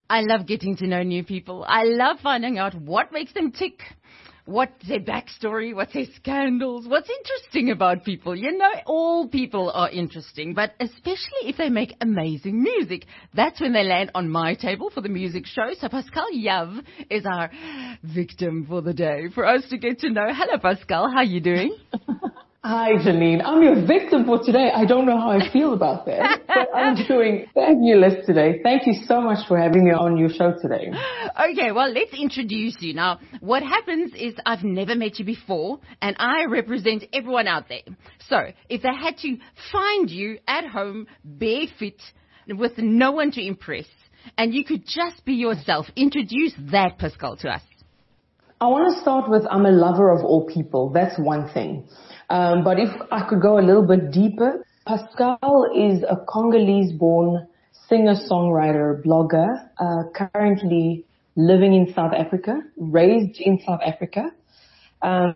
I love getting to know new people. I love finding out what makes them tick, what's their backstory, what's their scandals, what's interesting about people. You know, all people are interesting, but especially if they make amazing music. That's when they land on my table for the music show. So Pascal Yav is our victim for the day for us to get to know. Hello, Pascal. How are you doing? Hi, Janine. I'm your victim for today. I don't know how I feel about that, but I'm doing fabulous today. Thank you so much for having me on your show today. Okay, well, let's introduce you. Now, what happens is I've never met you before, and I represent everyone out there. So, if they had to find you at home, barefoot, with no one to impress, and you could just be yourself, introduce that, Pascal, to us. I want to start with I'm a lover of all people. That's one thing. But if I could go a little bit deeper, Pascal is a Congolese-born singer-songwriter, blogger, currently living in South Africa, raised in South Africa. I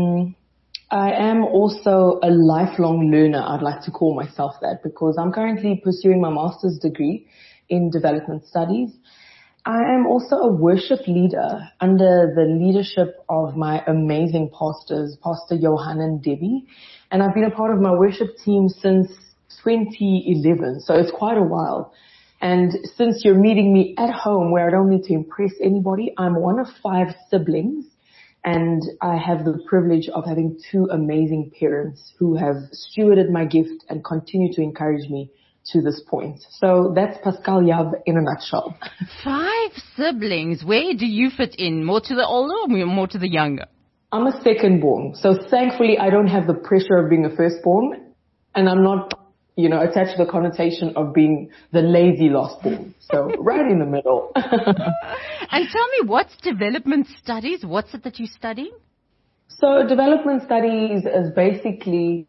am also a lifelong learner. I'd like to call myself that because I'm currently pursuing my master's degree in development studies. I am also a worship leader under the leadership of my amazing pastors, Pastor Johan and Debbie. And I've been a part of my worship team since 2011, so it's quite a while. And since you're meeting me at home where I don't need to impress anybody, I'm one of 5 siblings. And I have the privilege of having 2 amazing parents who have stewarded my gift and continue to encourage me to this point. So that's Pascal Yav in a nutshell. 5 siblings. Where do you fit in? More to the older or more to the younger? I'm a second born. So thankfully I don't have the pressure of being a firstborn, and I'm not, attached to the connotation of being the lazy last born. So right in the middle. And tell me, what's development studies? What's it that you're studying? So development studies is basically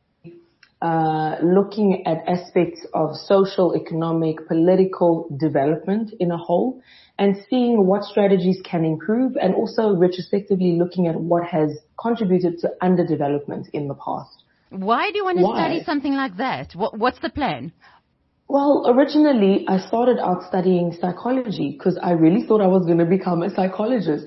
looking at aspects of social, economic, political development in a whole and seeing what strategies can improve and also retrospectively looking at what has contributed to underdevelopment in the past. Why do you want to study something like that? What's the plan? Well, originally I started out studying psychology because I really thought I was going to become a psychologist.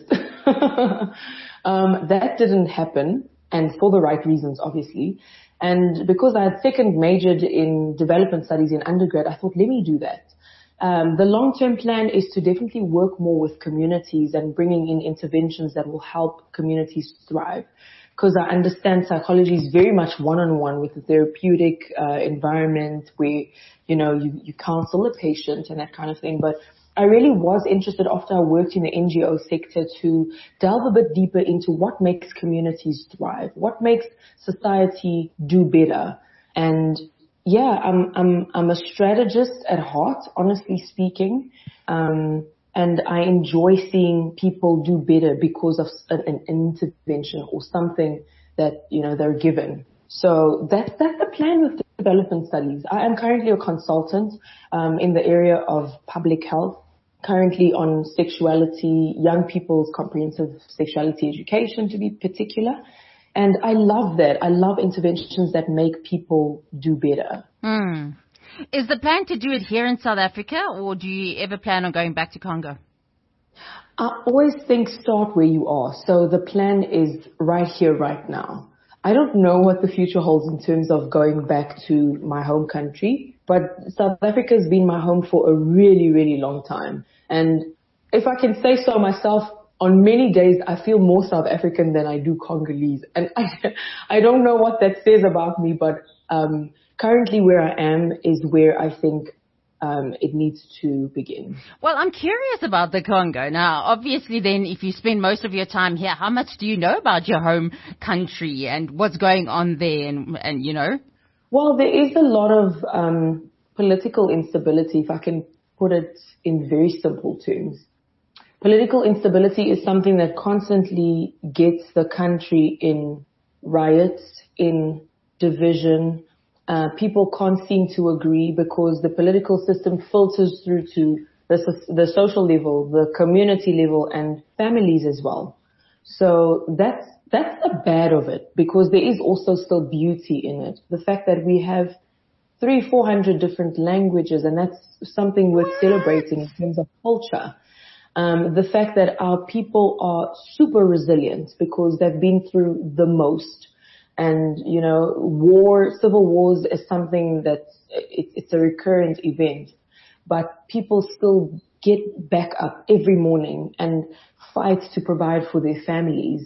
That didn't happen, and for the right reasons, obviously. And because I had second majored in development studies in undergrad, I thought, let me do that. The long-term plan is to definitely work more with communities and bringing in interventions that will help communities thrive. Because I understand psychology is very much one-on-one with the therapeutic environment where, you counsel a patient and that kind of thing. But I really was interested after I worked in the NGO sector to delve a bit deeper into what makes communities thrive, what makes society do better. And yeah, I'm a strategist at heart, honestly speaking. And I enjoy seeing people do better because of an intervention or something that, they're given. So that's the plan with development studies. I am currently a consultant in the area of public health, currently on sexuality, young people's comprehensive sexuality education to be particular. And I love that. I love interventions that make people do better. Is the plan to do it here in South Africa, or do you ever plan on going back to Congo? I always think start where you are. So the plan is right here, right now. I don't know what the future holds in terms of going back to my home country, but South Africa has been my home for a really, really long time. And if I can say so myself, on many days I feel more South African than I do Congolese. And I don't know what that says about me, but currently where I am is where I think it needs to begin. Well, I'm curious about the Congo. Now, obviously then, if you spend most of your time here, how much do you know about your home country and what's going on there and. Well, there is a lot of political instability, if I can put it in very simple terms. Political instability is something that constantly gets the country in riots, in division. People can't seem to agree because the political system filters through to the social level, the community level, and families as well. So that's the bad of it, because there is also still beauty in it. The fact that we have 400 different languages, and that's something worth celebrating in terms of culture. The fact that our people are super resilient because they've been through the most. And, civil wars is something that it's a recurrent event, but people still get back up every morning and fight to provide for their families,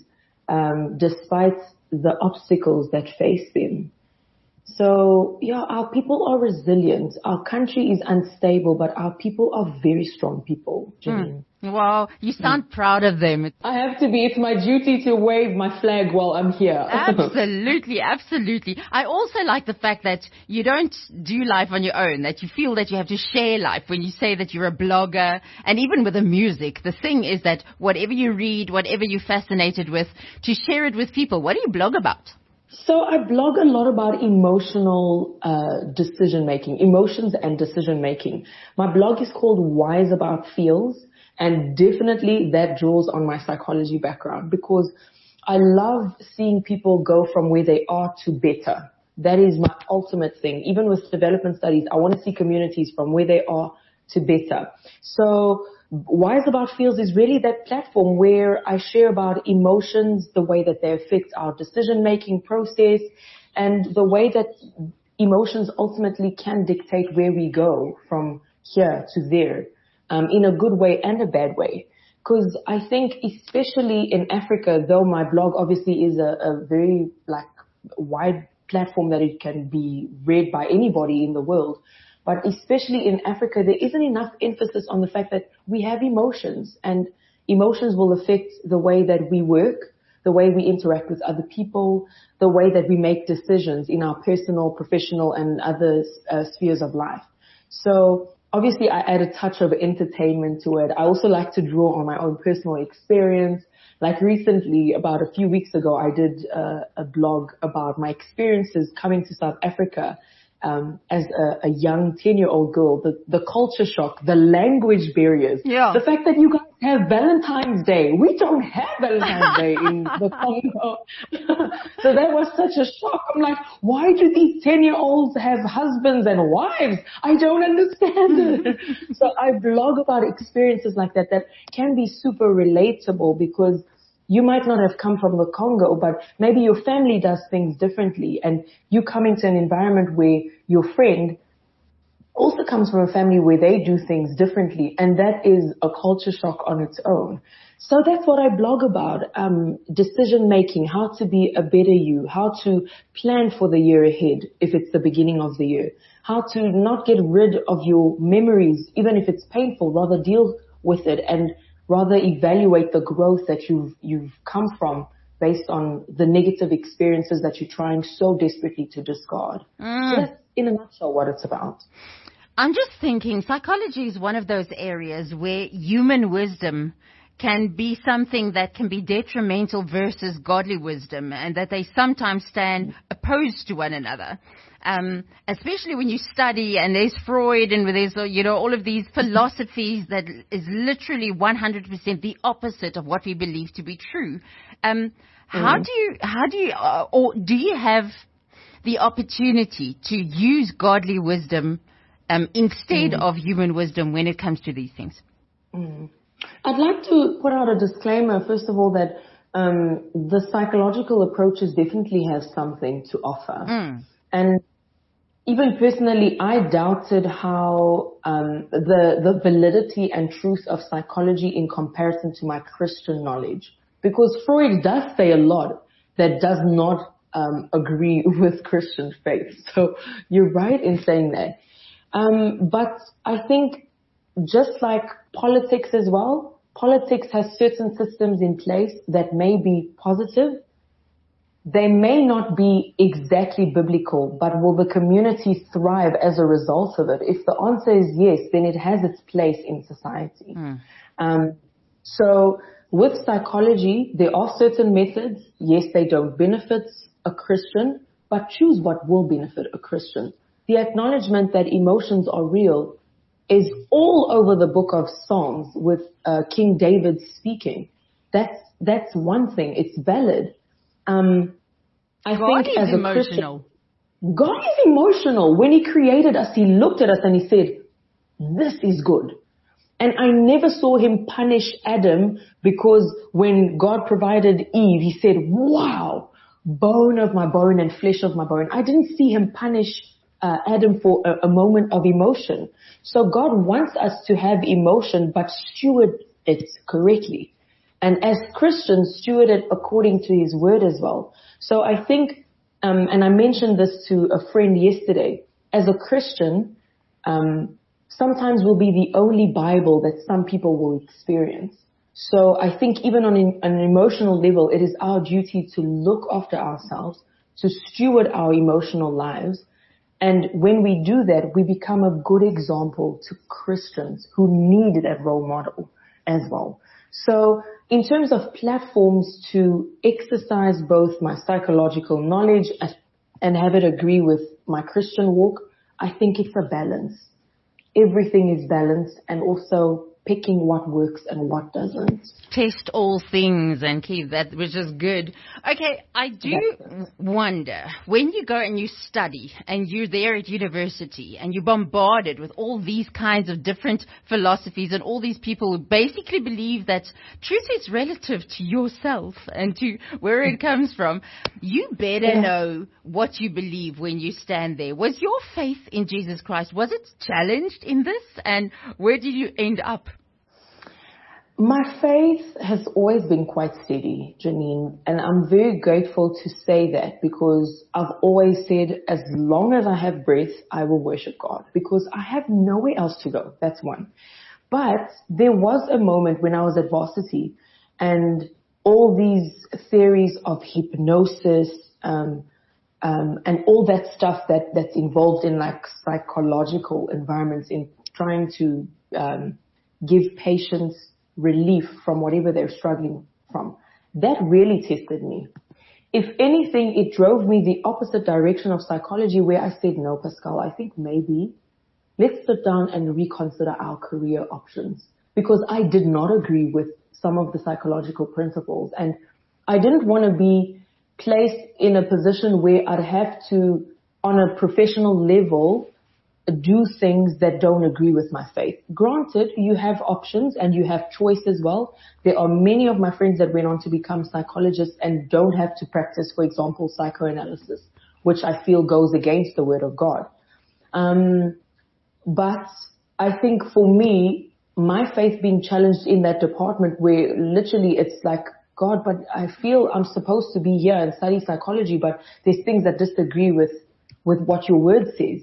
despite the obstacles that face them. So, our people are resilient. Our country is unstable, but our people are very strong people, Janine. Wow, you sound proud of them. I have to be. It's my duty to wave my flag while I'm here. Absolutely, absolutely. I also like the fact that you don't do life on your own, that you feel that you have to share life when you say that you're a blogger. And even with the music, the thing is that whatever you read, whatever you're fascinated with, to share it with people. What do you blog about? So I blog a lot about emotional decision-making, emotions and decision-making. My blog is called Wise About Feels, and definitely that draws on my psychology background because I love seeing people go from where they are to better. That is my ultimate thing. Even with development studies, I want to see communities from where they are to better. So Wise About Feels is really that platform where I share about emotions, the way that they affect our decision-making process, and the way that emotions ultimately can dictate where we go from here to there, in a good way and a bad way. Because I think especially in Africa, though my blog obviously is a very wide platform that it can be read by anybody in the world, but especially in Africa, there isn't enough emphasis on the fact that we have emotions, and emotions will affect the way that we work, the way we interact with other people, the way that we make decisions in our personal, professional, and other spheres of life. So obviously I add a touch of entertainment to it. I also like to draw on my own personal experience. Like recently, about a few weeks ago, I did a blog about my experiences coming to South Africa as a young 10-year-old girl, the culture shock, the language barriers, the fact that you guys have Valentine's Day. We don't have Valentine's Day in the Congo. So that was such a shock. I'm like, why do these 10-year-olds have husbands and wives? I don't understand it. So I blog about experiences like that can be super relatable because you might not have come from the Congo, but maybe your family does things differently, and you come into an environment where your friend also comes from a family where they do things differently, and that is a culture shock on its own. So that's what I blog about, decision making, how to be a better you, how to plan for the year ahead if it's the beginning of the year, how to not get rid of your memories, even if it's painful, rather deal with it and rather evaluate the growth that you've come from based on the negative experiences that you're trying so desperately to discard. So that's in a nutshell what it's about. I'm just thinking psychology is one of those areas where human wisdom can be something that can be detrimental versus godly wisdom, and that they sometimes stand opposed to one another. Especially when you study, and there's Freud, and there's, all of these philosophies that is literally 100% the opposite of what we believe to be true. How do you, or do you have the opportunity to use godly wisdom, instead of human wisdom when it comes to these things? I'd like to put out a disclaimer, first of all, that the psychological approaches definitely have something to offer. And even personally, I doubted how the validity and truth of psychology in comparison to my Christian knowledge. Because Freud does say a lot that does not agree with Christian faith. So you're right in saying that. But I think just like politics as well, politics has certain systems in place that may be positive. They may not be exactly biblical, but will the community thrive as a result of it? If the answer is yes, then it has its place in society. So with psychology, there are certain methods. Yes, they don't benefit a Christian, but choose what will benefit a Christian. The acknowledgement that emotions are real is all over the book of Psalms with King David speaking. That's one thing. It's valid. I God think as is a emotional. Christian, God is emotional. When he created us, he looked at us and he said, this is good. And I never saw him punish Adam because when God provided Eve, he said, wow, bone of my bone and flesh of my bone. I didn't see him punish Adam for a moment of emotion. So God wants us to have emotion, but steward it correctly. And as Christians, steward it according to his word as well. So I think, and I mentioned this to a friend yesterday, as a Christian, sometimes will be the only Bible that some people will experience. So I think even on an emotional level, it is our duty to look after ourselves, to steward our emotional lives. And when we do that, we become a good example to Christians who need that role model as well. So in terms of platforms to exercise both my psychological knowledge and have it agree with my Christian walk, I think it's a balance. Everything is balanced, and also picking what works and what doesn't. Test all things and keep that, which is good. Okay, I do wonder, when you go and you study and you're there at university and you're bombarded with all these kinds of different philosophies and all these people who basically believe that truth is relative to yourself and to where it comes from, you better know what you believe when you stand there. Was your faith in Jesus Christ, was it challenged in this, and where did you end up? My faith has always been quite steady, Janine, and I'm very grateful to say that, because I've always said, as long as I have breath, I will worship God, because I have nowhere else to go. That's one. But there was a moment when I was at varsity and all these theories of hypnosis, and all that stuff that's involved in like psychological environments in trying to give patients relief from whatever they're struggling from. That really tested me. If anything, it drove me the opposite direction of psychology, where I said, no, Pascal, I think maybe let's sit down and reconsider our career options, because I did not agree with some of the psychological principles, and I didn't want to be placed in a position where I'd have to, on a professional level, do things that don't agree with my faith. Granted, you have options and you have choice as well. There are many of my friends that went on to become psychologists and don't have to practice, for example, psychoanalysis, which I feel goes against the word of God. But I think for me, my faith being challenged in that department, where literally it's like, God, but I feel I'm supposed to be here and study psychology, but there's things that disagree with what your word says.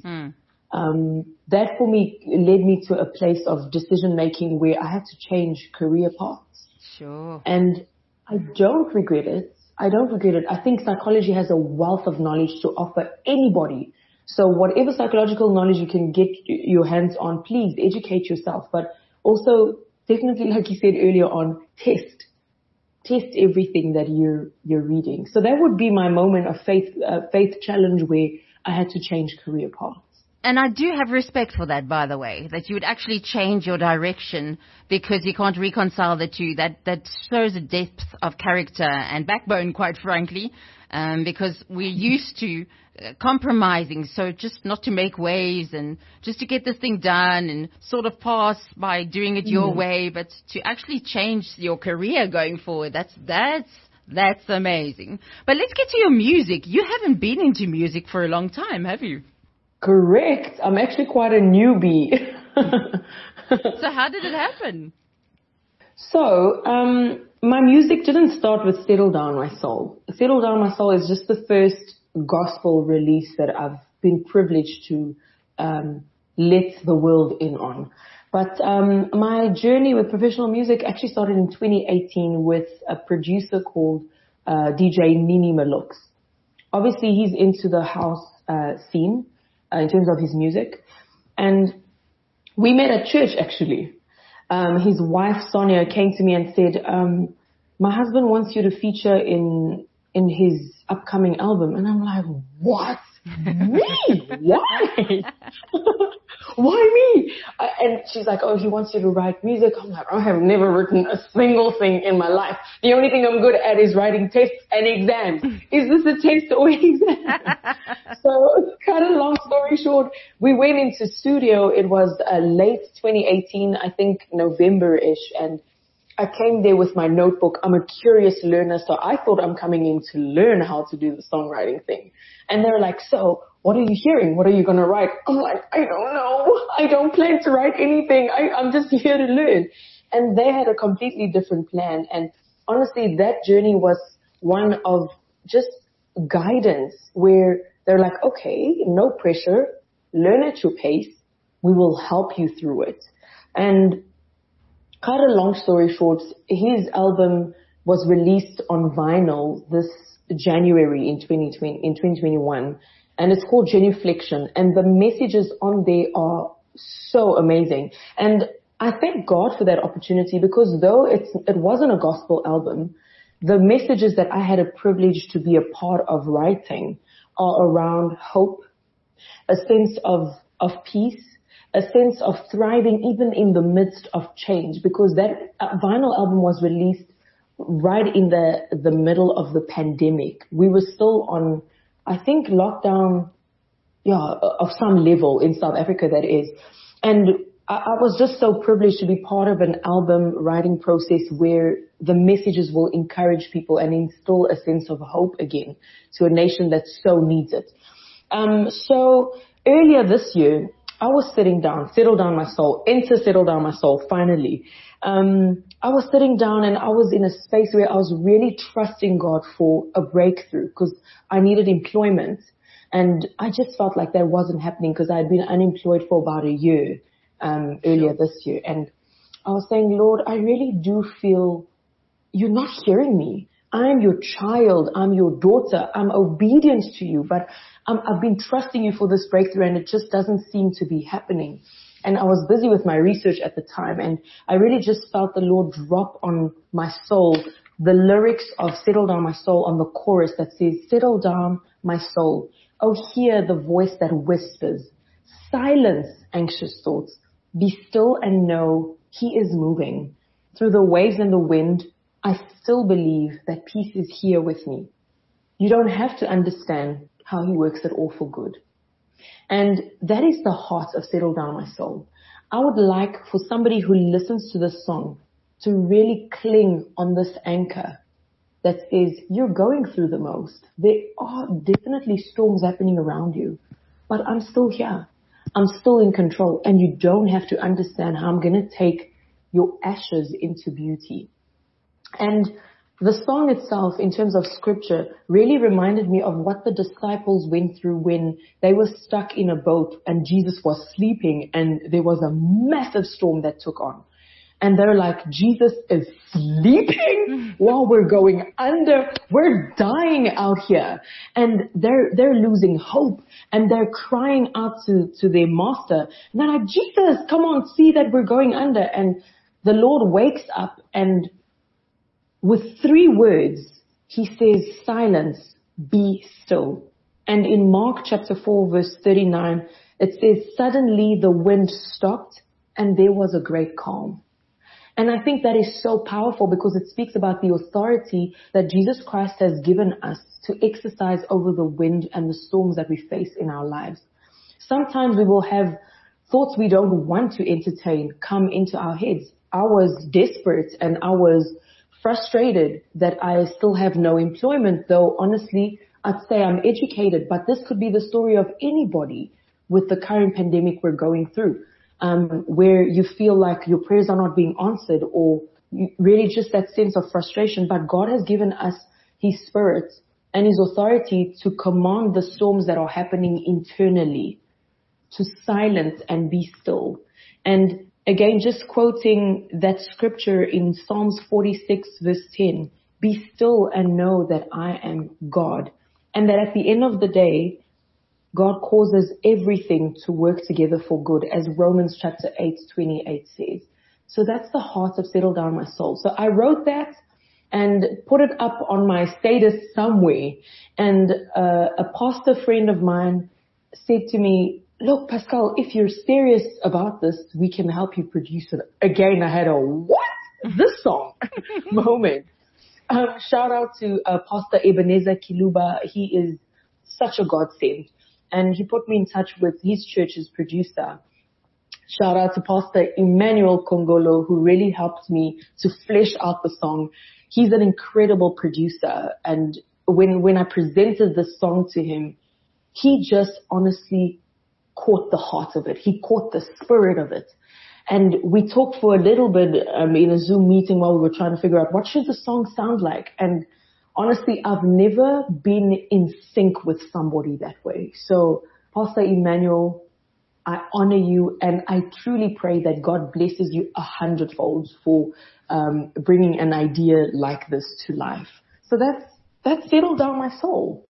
That for me led me to a place of decision making where I had to change career paths. Sure. And I don't regret it. I think psychology has a wealth of knowledge to offer anybody. So whatever psychological knowledge you can get your hands on, please educate yourself. But also, definitely, like you said earlier on, test everything that you're reading. So that would be my moment of faith challenge, where I had to change career paths. And I do have respect for that, by the way, that you would actually change your direction because you can't reconcile the two. That shows a depth of character and backbone, quite frankly, because we're used to compromising. So just not to make waves and just to get this thing done and sort of pass by doing it your way, but to actually change your career going forward. That's amazing. But let's get to your music. You haven't been into music for a long time, have you? Correct. I'm actually quite a newbie. So how did it happen? So, my music didn't start with Settle Down My Soul. Settle Down My Soul is just the first gospel release that I've been privileged to let the world in on. But my journey with professional music actually started in 2018 with a producer called DJ Mini Malux. Obviously, he's into the house scene. In terms of his music. And we met at church, actually. His wife, Sonia, came to me and said, my husband wants you to feature in his upcoming album. And I'm like, what? Me? Why? why me? And she's like, oh, he wants you to write music. I'm like, I have never written a single thing in my life. The only thing I'm good at is writing tests and exams. Is this a test or an exam? So, kind of long story short, we went into studio. It was late 2018, I think November-ish, and I came there with my notebook. I'm a curious learner, so I thought I'm coming in to learn how to do the songwriting thing. And they're like, so, what are you hearing? What are you going to write? I'm like, I don't know. I don't plan to write anything. I'm just here to learn. And they had a completely different plan. And honestly, that journey was one of just guidance where they're like, okay, no pressure, learn at your pace. We will help you through it. And cut a long story short, his album was released on vinyl this January in 2021, and it's called Genuflection, and the messages on there are so amazing. And I thank God for that opportunity, because though it wasn't a gospel album, the messages that I had a privilege to be a part of writing are around hope, a sense of peace, a sense of thriving even in the midst of change, because that vinyl album was released right in the middle of the pandemic. We were still on, I think, lockdown, of some level in South Africa, that is. And I was just so privileged to be part of an album writing process where the messages will encourage people and instill a sense of hope again to a nation that so needs it. So earlier this year, I was sitting down, Settle Down My Soul, enter Settle Down My Soul, finally. I was sitting down and I was in a space where I was really trusting God for a breakthrough, because I needed employment. And I just felt like that wasn't happening, because I had been unemployed for about a year earlier this year. And I was saying, Lord, I really do feel you're not hearing me. I'm your child. I'm your daughter. I'm obedient to you, but I've been trusting you for this breakthrough, and it just doesn't seem to be happening. And I was busy with my research at the time, and I really just felt the Lord drop on my soul the lyrics of Settle Down My Soul on the chorus that says, settle down my soul. Oh, hear the voice that whispers. Silence anxious thoughts. Be still and know He is moving. Through the waves and the wind, I still believe that peace is here with me. You don't have to understand how He works it all for good. And that is the heart of Settle Down My Soul. I would like for somebody who listens to this song to really cling on this anchor that says, you're going through the most. There are definitely storms happening around you, but I'm still here. I'm still in control, and you don't have to understand how I'm going to take your ashes into beauty. And the song itself, in terms of scripture, really reminded me of what the disciples went through when they were stuck in a boat and Jesus was sleeping and there was a massive storm that took on. And they're like, Jesus is sleeping while we're going under. We're dying out here. And they're losing hope, and they're crying out to their master. And they're like, Jesus, come on, see that we're going under. And the Lord wakes up, and with 3 words, He says, silence, be still. And in Mark chapter 4, verse 39, it says, suddenly the wind stopped and there was a great calm. And I think that is so powerful, because it speaks about the authority that Jesus Christ has given us to exercise over the wind and the storms that we face in our lives. Sometimes we will have thoughts we don't want to entertain come into our heads. I was desperate and I was frustrated that I still have no employment, though honestly, I'd say I'm educated, but this could be the story of anybody with the current pandemic we're going through, where you feel like your prayers are not being answered, or really just that sense of frustration. But God has given us His Spirit and His authority to command the storms that are happening internally, to silence and be still. And again, just quoting that scripture in Psalms 46 verse 10, be still and know that I am God. And that at the end of the day, God causes everything to work together for good, as Romans chapter 8:28 says. So that's the heart of Settle Down My Soul. So I wrote that and put it up on my status somewhere. And a pastor friend of mine said to me, look, Pascal, if you're serious about this, we can help you produce it. Again, I had a, what? This song moment. Shout out to Pastor Ebenezer Kiluba. He is such a godsend. And he put me in touch with his church's producer. Shout out to Pastor Emmanuel Kongolo, who really helped me to flesh out the song. He's an incredible producer. And when I presented the song to him, he just honestly caught the heart of it. He caught the spirit of it. And we talked for a little bit in a Zoom meeting while we were trying to figure out what should the song sound like. And honestly, I've never been in sync with somebody that way. So, Pastor Emmanuel, I honor you, and I truly pray that God blesses you 100-fold for bringing an idea like this to life. So that's settled down my soul.